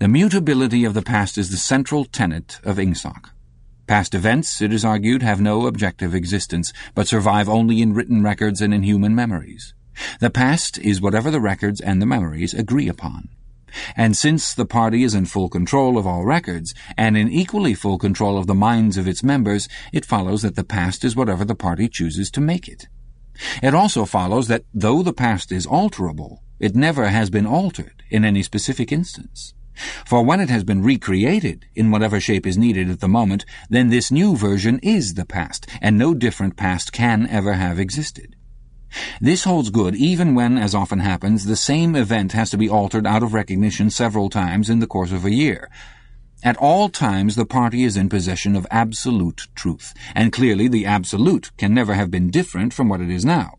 The mutability of the past is the central tenet of Ingsoc. Past events, it is argued, have no objective existence, but survive only in written records and in human memories. The past is whatever the records and the memories agree upon. And since the party is in full control of all records, and in equally full control of the minds of its members, it follows that the past is whatever the party chooses to make it. It also follows that though the past is alterable, it never has been altered in any specific instance. For when it has been recreated in whatever shape is needed at the moment, then this new version is the past, and no different past can ever have existed. This holds good even when, as often happens, the same event has to be altered out of recognition several times in the course of a year. At all times the party is in possession of absolute truth, and clearly the absolute can never have been different from what it is now.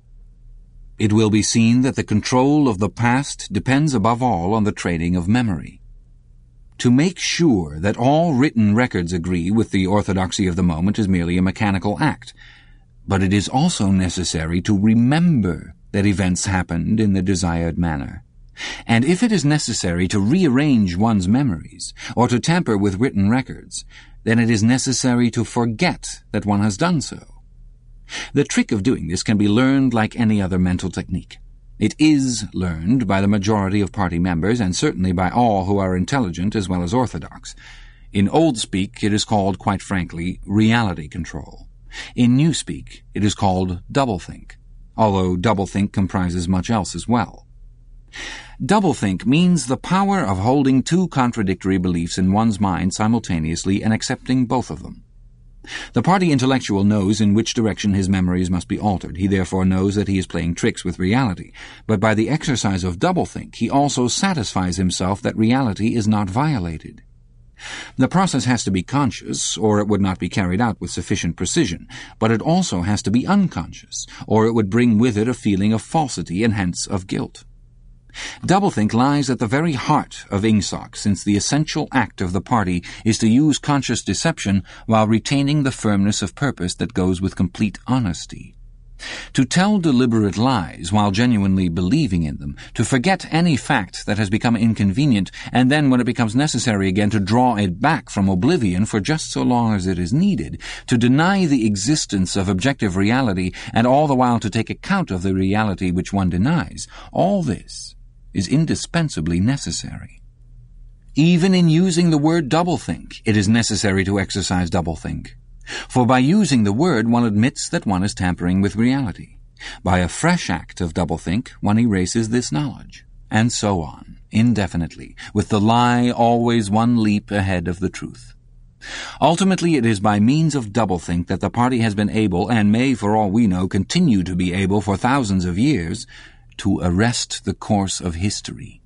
It will be seen that the control of the past depends above all on the trading of memory. To make sure that all written records agree with the orthodoxy of the moment is merely a mechanical act, but it is also necessary to remember that events happened in the desired manner. And if it is necessary to rearrange one's memories, or to tamper with written records, then it is necessary to forget that one has done so. The trick of doing this can be learned like any other mental technique. It is learned by the majority of party members, and certainly by all who are intelligent as well as orthodox. In old speak, it is called, quite frankly, reality control. In new speak, it is called doublethink, although doublethink comprises much else as well. Doublethink means the power of holding two contradictory beliefs in one's mind simultaneously and accepting both of them. The party intellectual knows in which direction his memories must be altered. He therefore knows that he is playing tricks with reality. But by the exercise of doublethink, he also satisfies himself that reality is not violated. The process has to be conscious, or it would not be carried out with sufficient precision, but it also has to be unconscious, or it would bring with it a feeling of falsity and hence of guilt. Doublethink lies at the very heart of Ingsoc, since the essential act of the party is to use conscious deception while retaining the firmness of purpose that goes with complete honesty. To tell deliberate lies while genuinely believing in them, to forget any fact that has become inconvenient, and then when it becomes necessary again to draw it back from oblivion for just so long as it is needed, to deny the existence of objective reality, and all the while to take account of the reality which one denies, all this is indispensably necessary. Even in using the word doublethink, it is necessary to exercise doublethink. For by using the word, one admits that one is tampering with reality. By a fresh act of doublethink, one erases this knowledge, and so on, indefinitely, with the lie always one leap ahead of the truth. Ultimately, it is by means of doublethink that the party has been able, and may, for all we know, continue to be able for thousands of years, to arrest the course of history.